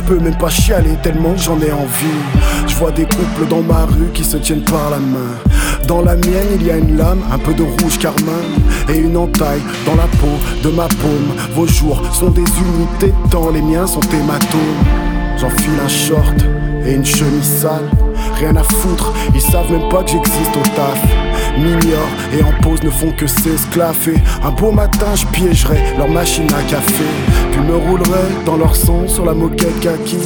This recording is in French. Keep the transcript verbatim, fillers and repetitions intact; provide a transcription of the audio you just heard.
peux même pas chialer tellement j'en ai envie. Je vois des couples dans ma rue qui se tiennent par la main. Dans la mienne il y a une lame, un peu de rouge carmin et une entaille dans la peau de ma paume. Vos jours sont des unités de temps, les miens sont hématomes. J'enfile un short et une chemise sale, rien à foutre, ils savent même pas que j'existe au taf. M'ignorent et en pause ne font que s'esclaffer. Un beau matin je piégerai leur machine à café, puis me roulerai dans leur son sur la moquette kaki.